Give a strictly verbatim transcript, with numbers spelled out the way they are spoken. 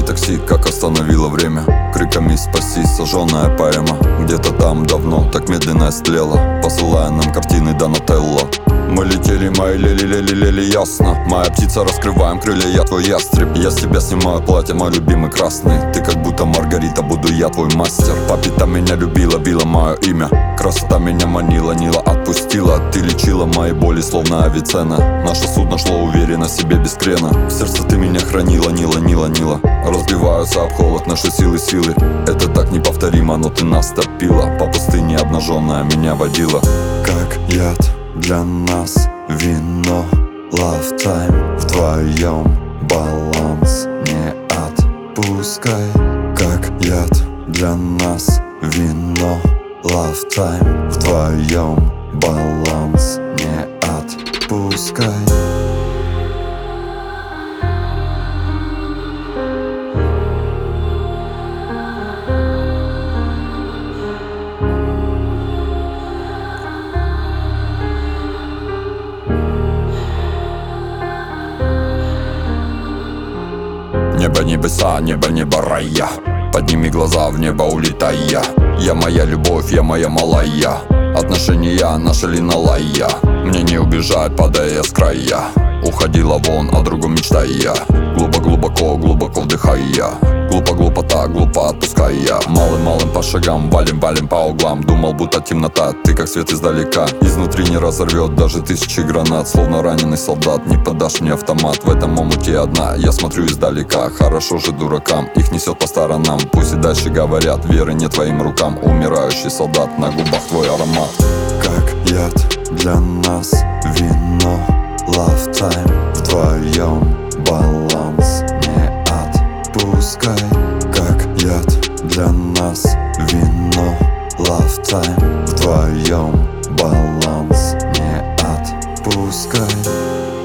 Вызови такси, как остановило время. Криками спаси, сожженная поэма. Где-то там давно так медленно истлела, посылая нам картины Донателло. Мы летели, мои лели-лели-лели, ясно. Моя птица, раскрываем крылья, я твой ястреб. Я с тебя снимаю платье, мой любимый красный. Ты как будто Маргарита, буду я твой мастер. Папита меня любила, била мое имя. Красота меня манила, Нила отпустила. Ты лечила мои боли, словно Авиценна. Наше судно шло уверенно себе без крена. В сердце ты меня хранила, Нила, Нила, Нила. Разбиваются об холод наши силы, силы. Это так неповторимо, но ты нас топила. По пустыне обнаженная меня водила. Как яд для нас вино, love time. Вдвоем баланс не отпускай. Как яд для нас вино, love time. Вдвоем баланс не отпускай. Небо, небеса, небо, небо рая. Подними глаза в небо, улетая. Я моя любовь, я моя малая. Отношения наши линалая. Мне не убежать, падая с края. Уходила вон, о другом мечтая. Глубоко-глубоко, глубоко вдыхая. Глупо-глупо так, глупо отпуская. Малым-малым по шагам, валим-валим по углам. Думал, будто темнота, ты как свет издалека. Изнутри не разорвет даже тысячи гранат. Словно раненый солдат, не подашь мне автомат. В этом омуте одна, я смотрю издалека. Хорошо же дуракам, их несет по сторонам. Пусть и дальше говорят, веры не твоим рукам. Умирающий солдат, на губах твой аромат. Как яд для нас вино, love time. Вдвоем баланс не отпускай. Как яд для нас вино, love time. Вдвоем баланс не отпускай.